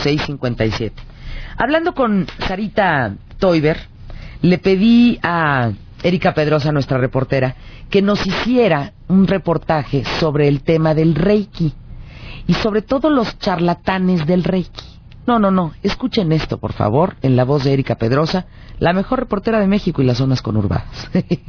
657. Hablando con Sarita Toiber, le pedí a Erika Pedrosa, nuestra reportera, que nos hiciera un reportaje sobre el tema del Reiki y sobre todo los charlatanes del Reiki. No, escuchen esto, por favor, en la voz de Erika Pedrosa, la mejor reportera de México y las zonas conurbadas.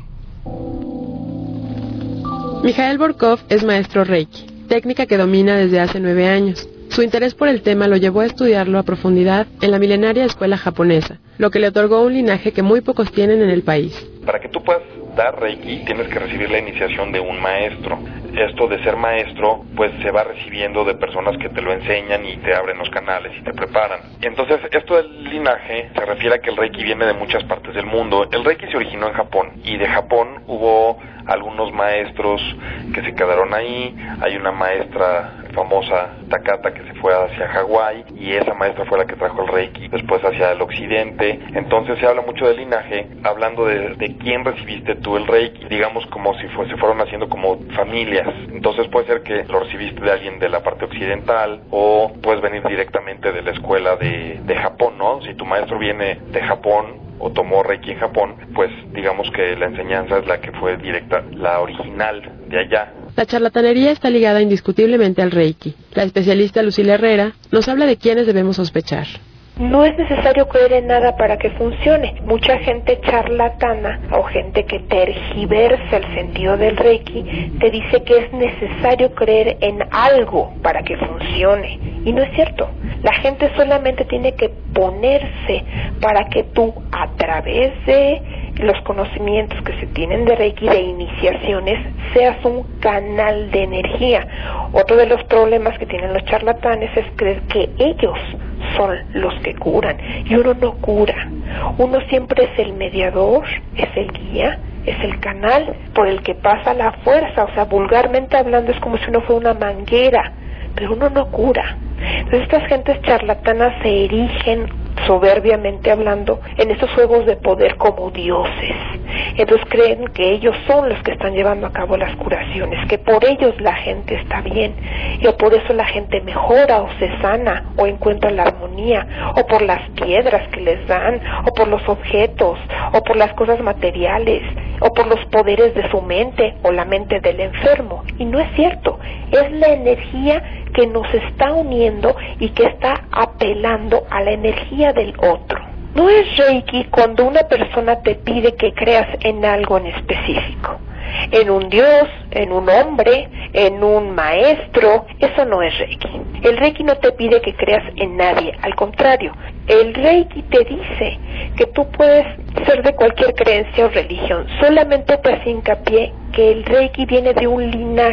Mikhail Borkov es maestro Reiki, técnica que domina desde hace 9 años. Su interés por el tema lo llevó a estudiarlo a profundidad en la milenaria escuela japonesa, lo que le otorgó un linaje que muy pocos tienen en el país. Para que tú puedas dar Reiki, tienes que recibir la iniciación de un maestro. Esto de ser maestro, pues se va recibiendo de personas que te lo enseñan y te abren los canales y te preparan. Entonces, esto del linaje se refiere a que el Reiki viene de muchas partes del mundo. El Reiki se originó en Japón, y de Japón hubo algunos maestros que se quedaron ahí. Hay una maestra famosa, Takata, que se fue hacia Hawái, y esa maestra fue la que trajo el Reiki después hacia el occidente. Entonces se habla mucho del linaje, hablando de quién recibiste tú el Reiki, digamos como si se fueron haciendo como familias. Entonces puede ser que lo recibiste de alguien de la parte occidental, o puedes venir directamente de la escuela de Japón, ¿no? Si tu maestro viene de Japón o tomó Reiki en Japón, pues digamos que la enseñanza es la que fue directa, la original de allá. La charlatanería está ligada indiscutiblemente al Reiki. La especialista Lucila Herrera nos habla de quiénes debemos sospechar. No es necesario creer en nada para que funcione. Mucha gente charlatana o gente que tergiversa el sentido del Reiki te dice que es necesario creer en algo para que funcione. Y no es cierto. La gente solamente tiene que ponerse para que tú, a través de los conocimientos que se tienen de Reiki, de iniciaciones, seas un canal de energía. Otro de los problemas que tienen los charlatanes es creer que ellos son los que curan, y uno no cura. Uno siempre es el mediador, es el guía, es el canal por el que pasa la fuerza. O sea, vulgarmente hablando, es como si uno fuera una manguera, pero uno no cura. Entonces estas gentes charlatanas se erigen, soberbiamente hablando, en estos juegos de poder como dioses. Entonces creen que ellos son los que están llevando a cabo las curaciones, que por ellos la gente está bien, y por eso la gente mejora o se sana o encuentra la armonía, o por las piedras que les dan, o por los objetos, o por las cosas materiales, o por los poderes de su mente o la mente del enfermo. Y no es cierto, es la energía que nos está uniendo y que está apelando a la energía del otro. No es Reiki cuando una persona te pide que creas en algo en específico, en un dios, en un hombre, en un maestro. Eso no es Reiki. El Reiki no te pide que creas en nadie, al contrario, el Reiki te dice que tú puedes ser de cualquier creencia o religión, solamente te hace hincapié que el Reiki viene de un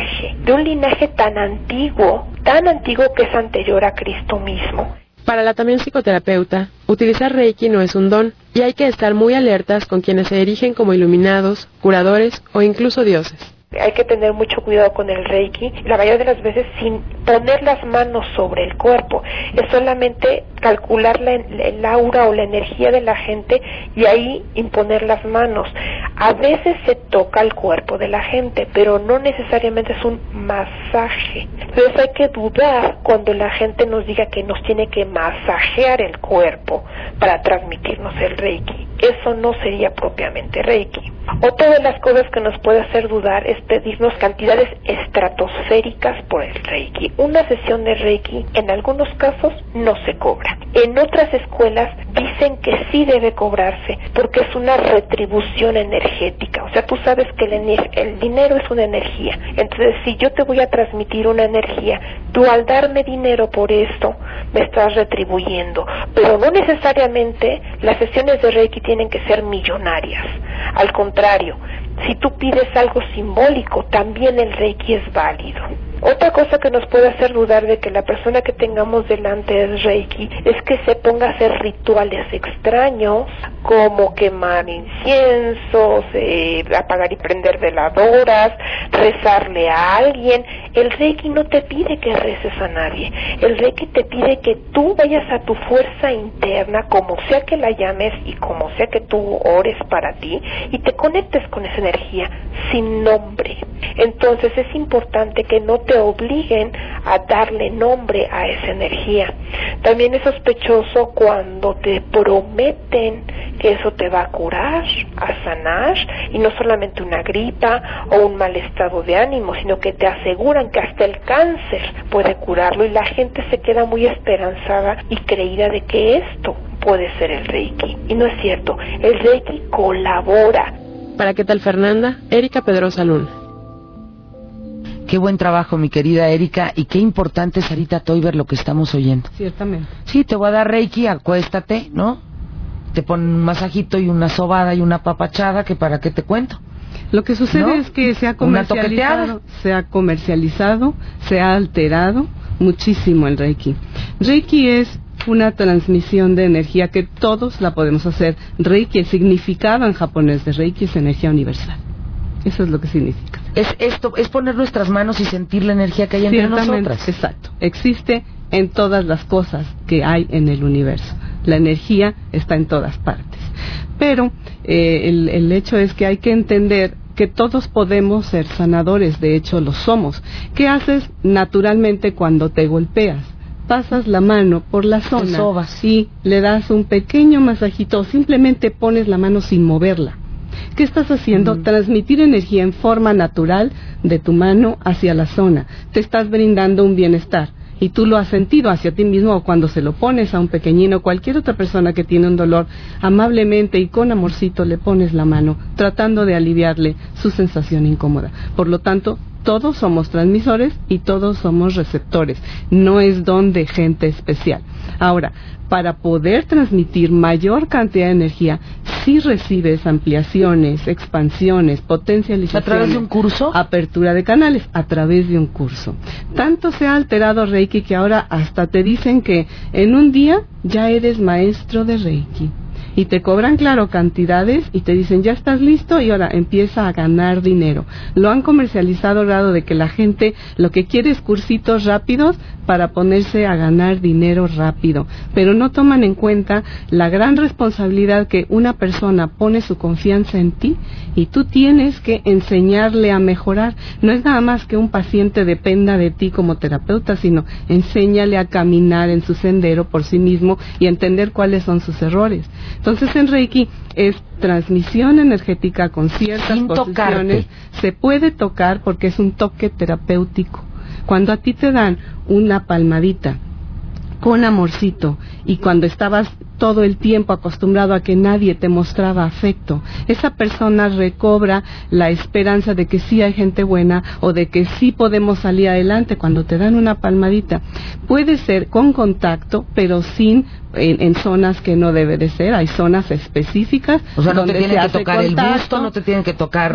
linaje tan antiguo que es anterior a Cristo mismo. Para la también psicoterapeuta, utilizar Reiki no es un don, y hay que estar muy alertas con quienes se erigen como iluminados, curadores o incluso dioses. Hay que tener mucho cuidado con el Reiki, la mayoría de las veces sin poner las manos sobre el cuerpo. Es solamente calcular el aura o la energía de la gente y ahí imponer las manos. A veces se toca el cuerpo de la gente, pero no necesariamente es un masaje. Entonces hay que dudar cuando la gente nos diga que nos tiene que masajear el cuerpo para transmitirnos el Reiki. Eso no sería propiamente Reiki. Otra de las cosas que nos puede hacer dudar es pedirnos cantidades estratosféricas por el Reiki. Una sesión de Reiki en algunos casos no se cobra. En otras escuelas dicen que sí debe cobrarse porque es una retribución energética. O sea, tú sabes que el dinero es una energía. Entonces, si yo te voy a transmitir una energía, tú al darme dinero por esto me estás retribuyendo. Pero no necesariamente las sesiones de Reiki tienen que ser millonarias. Al contrario, si tú pides algo simbólico, también el Reiki es válido. Otra cosa que nos puede hacer dudar de que la persona que tengamos delante es Reiki es que se ponga a hacer rituales extraños como quemar inciensos, apagar y prender veladoras, rezarle a alguien. El Reiki no te pide que reces a nadie. El Reiki te pide que tú vayas a tu fuerza interna, como sea que la llames y como sea que tú ores para ti, y te conectes con esa energía sin nombre. Entonces es importante que no te obliguen a darle nombre a esa energía. También es sospechoso cuando te prometen que eso te va a curar, a sanar, y no solamente una gripa o un mal estado de ánimo, sino que te aseguran que hasta el cáncer puede curarlo, y la gente se queda muy esperanzada y creída de que esto puede ser el Reiki. Y no es cierto, el Reiki colabora. ¿Para qué tal, Fernanda? Erika Pedrosa Luna. Qué buen trabajo, mi querida Erika, y qué importante, Sarita Teuber, lo que estamos oyendo. Ciertamente. Sí, te voy a dar Reiki, acuéstate, ¿no? Te ponen un masajito y una sobada y una papachada, que para qué te cuento. Lo que sucede ¿No? es que se ha Una comercializado, se ha alterado muchísimo el Reiki. Reiki es una transmisión de energía que todos la podemos hacer. Reiki, el significado en japonés de Reiki es energía universal. Eso es lo que significa. Es poner nuestras manos y sentir la energía que hay entre nosotras. Exacto. Existe en todas las cosas que hay en el universo. La energía está en todas partes. Pero el hecho es que hay que entender que todos podemos ser sanadores, de hecho lo somos. ¿Qué haces naturalmente cuando te golpeas? Pasas la mano por la zona y le das un pequeño masajito, o simplemente pones la mano sin moverla. ¿Qué estás haciendo? Transmitir energía en forma natural de tu mano hacia la zona. Te estás brindando un bienestar. Y tú lo has sentido hacia ti mismo, o cuando se lo pones a un pequeñino o cualquier otra persona que tiene un dolor, amablemente y con amorcito le pones la mano, tratando de aliviarle su sensación incómoda. Por lo tanto, todos somos transmisores y todos somos receptores. No es don de gente especial. Ahora, para poder transmitir mayor cantidad de energía, sí recibes ampliaciones, expansiones, potencializaciones. ¿A través de un curso? Apertura de canales, a través de un curso. Tanto se ha alterado Reiki que ahora hasta te dicen que en un día ya eres maestro de Reiki. Y te cobran, claro, cantidades y te dicen, ya estás listo, y ahora empieza a ganar dinero. Lo han comercializado al grado de que la gente lo que quiere es cursitos rápidos para ponerse a ganar dinero rápido. Pero no toman en cuenta la gran responsabilidad que una persona pone su confianza en ti, y tú tienes que enseñarle a mejorar. No es nada más que un paciente dependa de ti como terapeuta, sino enséñale a caminar en su sendero por sí mismo y entender cuáles son sus errores. Entonces en Reiki es transmisión energética con ciertas posiciones. Se puede tocar porque es un toque terapéutico. Cuando a ti te dan una palmadita con amorcito, y cuando estabas todo el tiempo acostumbrado a que nadie te mostraba afecto, esa persona recobra la esperanza de que sí hay gente buena, o de que sí podemos salir adelante. Cuando te dan una palmadita, puede ser con contacto, pero sin en zonas que no debe de ser. Hay zonas específicas. O sea, no te donde tienen que se tocar hace el busto, no te tienen que tocar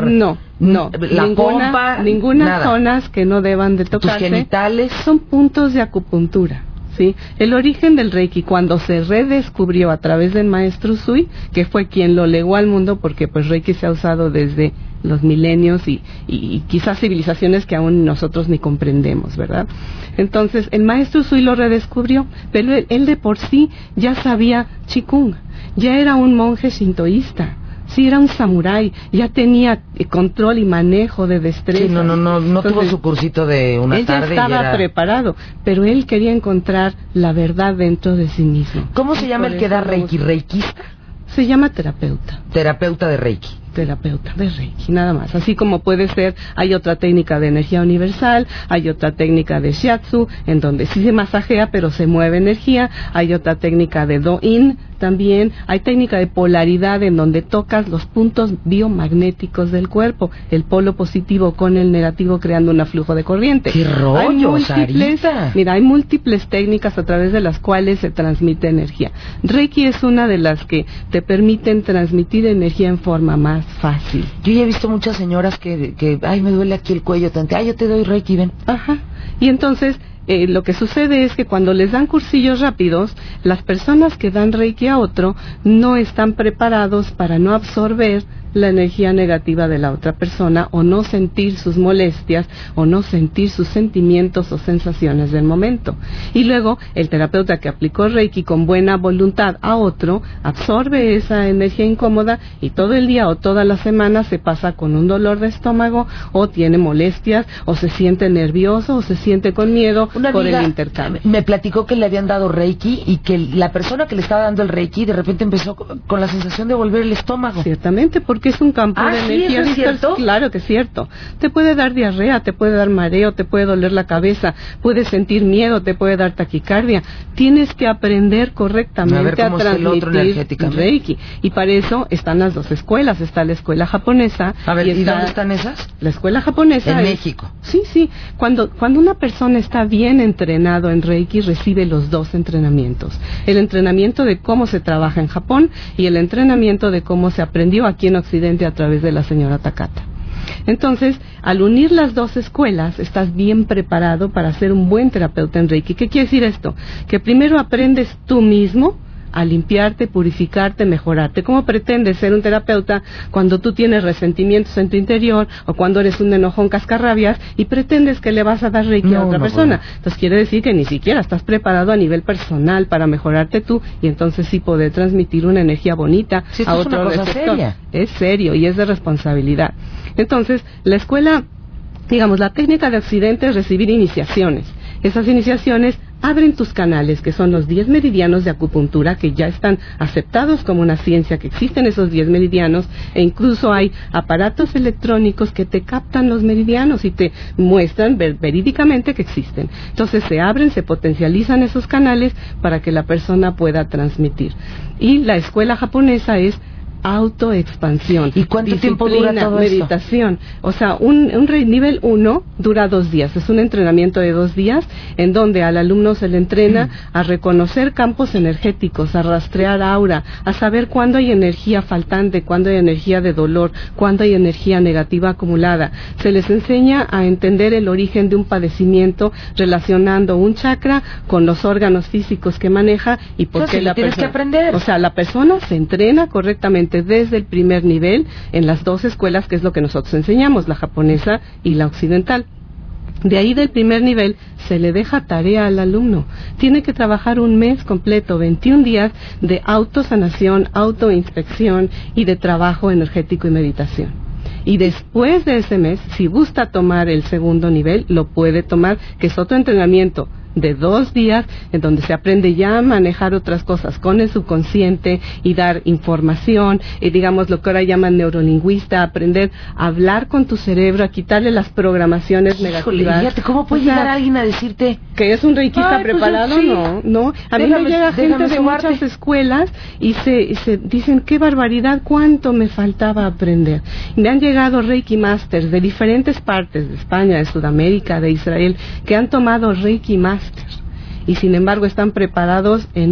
la pompa, ninguna zonas que no deban de tocarse. Tus genitales Son puntos de acupuntura. ¿Sí? El origen del Reiki, cuando se redescubrió a través del maestro Usui, que fue quien lo legó al mundo, porque pues Reiki se ha usado desde los milenios y quizás civilizaciones que aún nosotros ni comprendemos, ¿verdad? Entonces el maestro Usui lo redescubrió, pero él de por sí ya sabía Qigong, ya era un monje shintoísta. Sí, era un samurái, ya tenía control y manejo de destreza. Sí, no tuvo su cursito de una tarde. Él ya estaba preparado, pero él quería encontrar la verdad dentro de sí mismo. ¿Cómo se llama el que da Reiki? ¿Reikista? Se llama terapeuta. Terapeuta de Reiki. Terapeuta de Reiki, nada más. Así como puede ser, hay otra técnica de energía universal, hay otra técnica de shiatsu, en donde sí se masajea, pero se mueve energía. Hay otra técnica de do-in también. Hay técnica de polaridad, en donde tocas los puntos biomagnéticos del cuerpo, el polo positivo con el negativo, creando un flujo de corriente. ¡Qué rollo, Sarita! Mira, hay múltiples técnicas a través de las cuales se transmite energía. Reiki es una de las que te permiten transmitir energía en forma más fácil. Yo ya he visto muchas señoras que ay, me duele aquí el cuello, yo te doy Reiki, ven. Ajá. Y entonces lo que sucede es que cuando les dan cursillos rápidos, Las personas que dan Reiki a otro no están preparados para no absorber la energía negativa de la otra persona, o no sentir sus molestias, o no sentir sus sentimientos o sensaciones del momento. Y luego el terapeuta que aplicó Reiki con buena voluntad a otro absorbe esa energía incómoda, y todo el día o toda la semana se pasa con un dolor de estómago, o tiene molestias, o se siente nervioso, o se siente con miedo por el intercambio. Me platicó que le habían dado Reiki y que la persona que le estaba dando el Reiki de repente empezó con la sensación de volver el estómago. Ciertamente, porque es un campo de energía. ¿Sí, es cierto? Claro que es cierto. Te puede dar diarrea, te puede dar mareo, te puede doler la cabeza, puedes sentir miedo, te puede dar taquicardia. Tienes que aprender correctamente a transmitir Reiki. Y para eso están las dos escuelas. Está la escuela japonesa. A ver, ¿y dónde están esas? La escuela japonesa en México. Sí. Cuando una persona está bien entrenado en Reiki, recibe los dos entrenamientos. El entrenamiento de cómo se trabaja en Japón y el entrenamiento de cómo se aprendió aquí en Occidente a través de la señora Takata. Entonces, al unir las dos escuelas, estás bien preparado para ser un buen terapeuta en Reiki. ¿Qué quiere decir esto? Que primero aprendes tú mismo a limpiarte, purificarte, mejorarte. ¿Cómo pretendes ser un terapeuta cuando tú tienes resentimientos en tu interior, o cuando eres un enojón cascarrabias y pretendes que le vas a dar Reiki a otra persona? Bueno. Entonces quiere decir que ni siquiera estás preparado a nivel personal para mejorarte tú, y entonces sí poder transmitir una energía bonita a otro receptor. Seria. Es serio y es de responsabilidad. Entonces, la escuela, digamos, la técnica de Occidente es recibir iniciaciones. Esas iniciaciones abren tus canales, que son los 10 meridianos de acupuntura, que ya están aceptados como una ciencia, que existen esos 10 meridianos, e incluso hay aparatos electrónicos que te captan los meridianos y te muestran verídicamente que existen. Entonces se abren, se potencializan esos canales para que la persona pueda transmitir. Y la escuela japonesa es autoexpansión. ¿Y cuánto tiempo dura todo meditación? O sea, un nivel 1 dura 2 días. Es un entrenamiento de 2 días en donde al alumno se le entrena a reconocer campos energéticos, a rastrear aura, a saber cuándo hay energía faltante, cuándo hay energía de dolor, cuándo hay energía negativa acumulada. Se les enseña a entender el origen de un padecimiento relacionando un chakra con los órganos físicos que maneja y por qué la persona. Tienes que aprender. O sea, la persona se entrena correctamente desde el primer nivel en las dos escuelas, que es lo que nosotros enseñamos, la japonesa y la occidental. De ahí, del primer nivel, se le deja tarea al alumno. Tiene que trabajar un mes completo, 21 días de autosanación, autoinspección y de trabajo energético y meditación. Y después de ese mes, si gusta tomar el segundo nivel, lo puede tomar, que es otro entrenamiento de 2 días, en donde se aprende ya a manejar otras cosas con el subconsciente y dar información, y digamos lo que ahora llaman neurolingüista, aprender a hablar con tu cerebro, a quitarle las programaciones negativas. Fíjate, ¿cómo puede llegar alguien a decirte que es un reikista preparado? Pues, sí. No. A mí me llega gente de muchas escuelas y se dicen, qué barbaridad, cuánto me faltaba aprender. Y me han llegado Reiki Masters de diferentes partes de España, de Sudamérica, de Israel, que han tomado Reiki Masters, y sin embargo están preparados en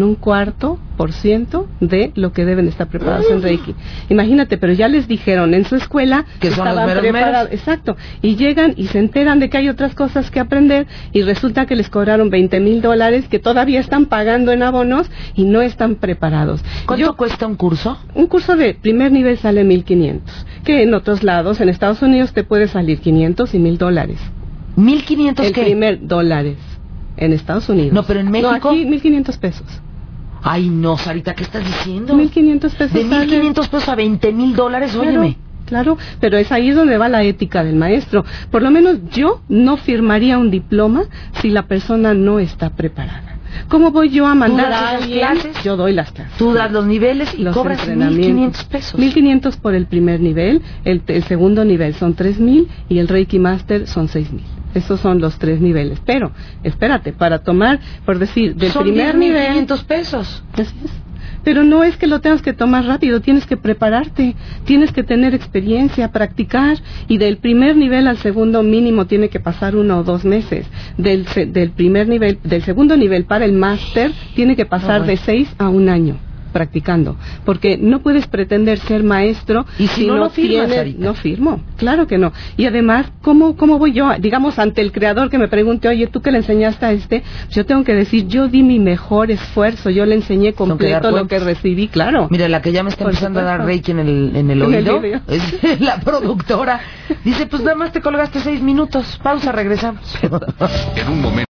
1/4% de lo que deben estar preparados en Reiki. Imagínate, pero ya les dijeron en su escuela que estaban preparados. Exacto, y llegan y se enteran de que hay otras cosas que aprender, y resulta que les cobraron $20,000 que todavía están pagando en abonos y no están preparados. ¿Cuánto cuesta un curso? Un curso de primer nivel sale $1,500, que en otros lados, en Estados Unidos, te puede salir $500 y $1,000. ¿$1,500 qué? El primer $. En Estados Unidos. No, pero en México. No, aquí $1,500. Ay, no, Sarita, ¿qué estás diciendo? $1,500. De $1,500 a $20,000, óyeme. Claro, pero es ahí donde va la ética del maestro. Por lo menos yo no firmaría un diploma si la persona no está preparada. ¿Cómo voy yo a mandar a alguien? Clases? Yo doy las clases. Tú das los niveles y los cobras $1,500. $1,500 por el primer nivel, el segundo nivel son $3,000 y el Reiki Master son $6,000. Esos son los 3 niveles. Pero, espérate, para tomar, por decir, del primer nivel... $1,500. Así es. Pero no es que lo tengas que tomar rápido, tienes que prepararte, tienes que tener experiencia, practicar, y del primer nivel al segundo mínimo tiene que pasar 1 o 2 meses. Del primer nivel, del segundo nivel para el máster, tiene que pasar de 6 a 1 año. practicando, porque no puedes pretender ser maestro y si no firmas, tienes, no firmo, claro que no. Y además, ¿cómo voy yo, digamos, ante el creador que me pregunte, oye, tú que le enseñaste a yo tengo que decir, yo di mi mejor esfuerzo, yo le enseñé completo lo que recibí, claro. Mira, la que ya me está empezando a dar reiki en el oído, es la productora. Dice, pues nada más te colgaste 6 minutos, pausa, regresamos. En un momento.